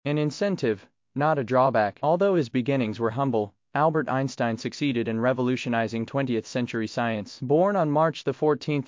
An incentive, not a drawback. Although his beginnings were humble, Albert Einstein succeeded in revolutionizing 20th century science. Born on March 14,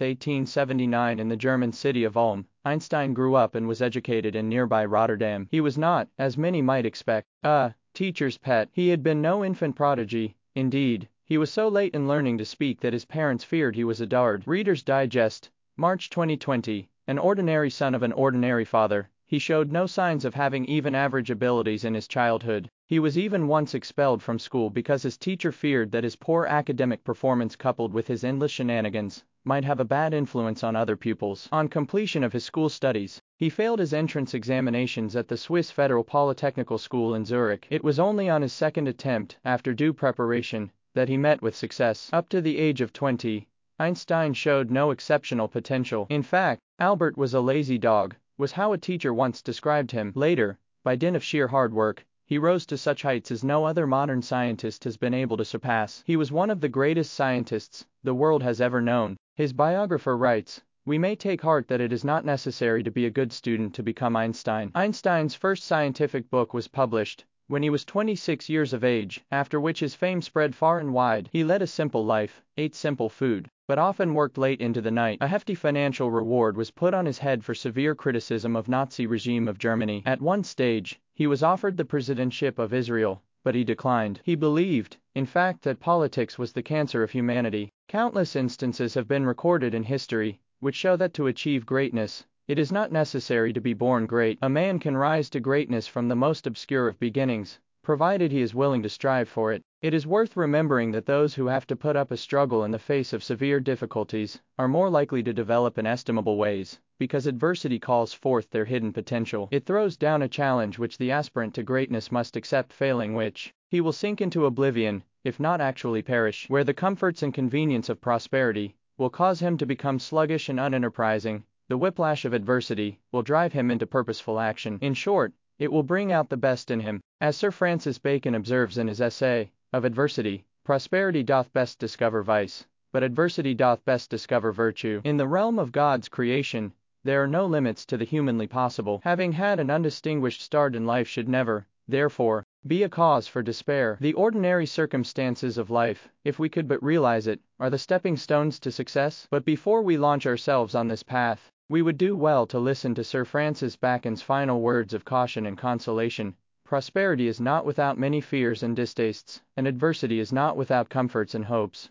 1879 in the German city of Ulm, Einstein grew up and was educated in nearby Rotterdam. He was not, as many might expect, a teacher's pet. He had been no infant prodigy. Indeed, he was so late in learning to speak that his parents feared he was a dard. Reader's Digest, March 2020. An ordinary son of an ordinary father, he showed no signs of having even average abilities in his childhood. He was even once expelled from school because his teacher feared that his poor academic performance coupled with his endless shenanigans might have a bad influence on other pupils. On completion of his school studies, he failed his entrance examinations at the Swiss Federal Polytechnical School in Zurich. It was only on his second attempt, after due preparation, that he met with success. Up to the age of 20, Einstein showed no exceptional potential. In fact, Albert was a lazy dog, was how a teacher once described him. Later, by dint of sheer hard work, he rose to such heights as no other modern scientist has been able to surpass. He was one of the greatest scientists the world has ever known. His biographer writes, "We may take heart that it is not necessary to be a good student to become Einstein." Einstein's first scientific book was published when he was 26 years of age, after which his fame spread far and wide. He led a simple life, ate simple food, but often worked late into the night. A hefty financial reward was put on his head for severe criticism of Nazi regime of Germany. At one stage, he was offered the presidentship of Israel, but he declined. He believed, in fact, that politics was the cancer of humanity. Countless instances have been recorded in history, which show that to achieve greatness, it is not necessary to be born great. A man can rise to greatness from the most obscure of beginnings, provided he is willing to strive for it. It is worth remembering that those who have to put up a struggle in the face of severe difficulties are more likely to develop in estimable ways, because adversity calls forth their hidden potential. It throws down a challenge which the aspirant to greatness must accept, failing which, he will sink into oblivion, if not actually perish. Where the comforts and convenience of prosperity will cause him to become sluggish and unenterprising, the whiplash of adversity will drive him into purposeful action. In short, it will bring out the best in him. As Sir Francis Bacon observes in his essay, Of Adversity, prosperity doth best discover vice, but adversity doth best discover virtue. In the realm of God's creation, there are no limits to the humanly possible. Having had an undistinguished start in life should never, therefore, be a cause for despair. The ordinary circumstances of life, if we could but realize it, are the stepping stones to success. But before we launch ourselves on this path, we would do well to listen to Sir Francis Bacon's final words of caution and consolation. Prosperity is not without many fears and distastes, and adversity is not without comforts and hopes.